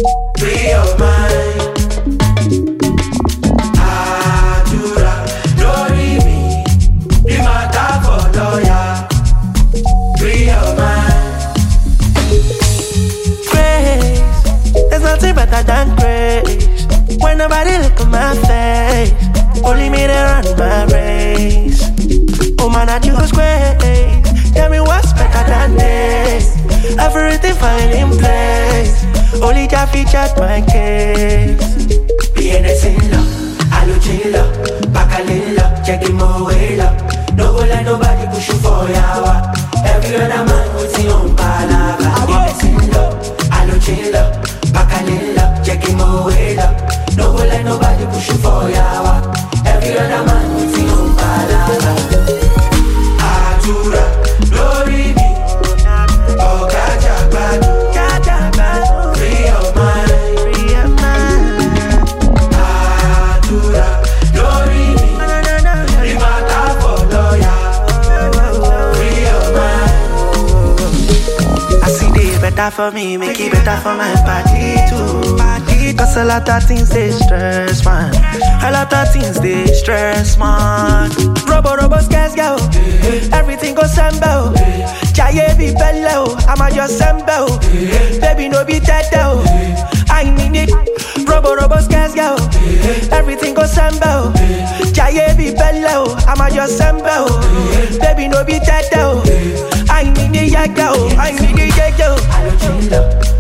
free your mind. Àdúrà lórí mi, bí máa dábọ̀ lọ́yà. Free your mind. Grace, there's nothing better than grace. When nobody look at my face, only me to run my race. Oh man, I choose grace. Tell me what's better than this. Everything fine in place. Only Jah featured my case. Viene sin love, aluchila, bacalila, check him away love. No go let nobody push you for yawa. Every other man with his own palava. Viene sin love, aluchila, bacalila, check him away love. No go let nobody push you for yawa. Every other man with his own palava. Àdúrà lórí mi, ọ̀gá jàgbádùn. Free your mind. Àdúrà lórí mi, bí máa dábọ̀ lọ́yà. Free your mind. I see they better for me, make it better for my body too. Cause a lot of things they stress, man. A lot of things they stress, man. Robo scares, yo. Everything goes semble. Jaye be bello, I'ma just semble. Baby no be dead though. I need it. Robo scares, yo. Everything goes semble. Jaye be bello, I'ma just semble. Baby no be dead though. I need it, yeah, yo. I need it, yeah, yo.